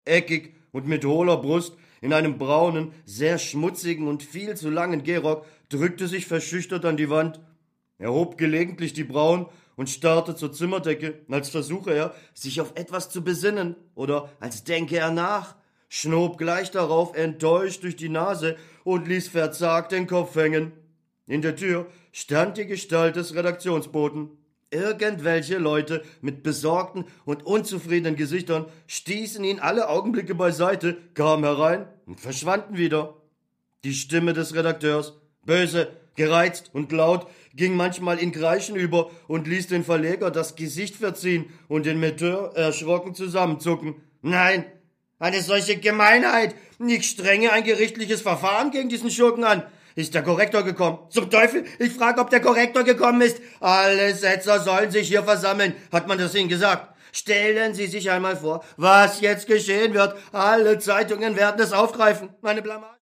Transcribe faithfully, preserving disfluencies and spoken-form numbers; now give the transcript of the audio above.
eckig und mit hohler Brust, in einem braunen, sehr schmutzigen und viel zu langen Gehrock, drückte sich verschüchtert an die Wand. Er hob gelegentlich die Brauen und starrte zur Zimmerdecke, als versuche er, sich auf etwas zu besinnen oder als denke er nach, schnob gleich darauf enttäuscht durch die Nase und ließ verzagt den Kopf hängen. In der Tür stand die Gestalt des Redaktionsboten. Irgendwelche Leute mit besorgten und unzufriedenen Gesichtern stießen ihn alle Augenblicke beiseite, kamen herein und verschwanden wieder. Die Stimme des Redakteurs, böse, gereizt und laut, ging manchmal in Kreischen über und ließ den Verleger das Gesicht verziehen und den Metteur erschrocken zusammenzucken. Nein, eine solche Gemeinheit! Ich strenge ein gerichtliches Verfahren gegen diesen Schurken an. Ist der Korrektor gekommen? Zum Teufel, ich frage, ob der Korrektor gekommen ist. Alle Setzer sollen sich hier versammeln. Hat man das Ihnen gesagt? Stellen Sie sich einmal vor, was jetzt geschehen wird. Alle Zeitungen werden es aufgreifen. Meine Blamage.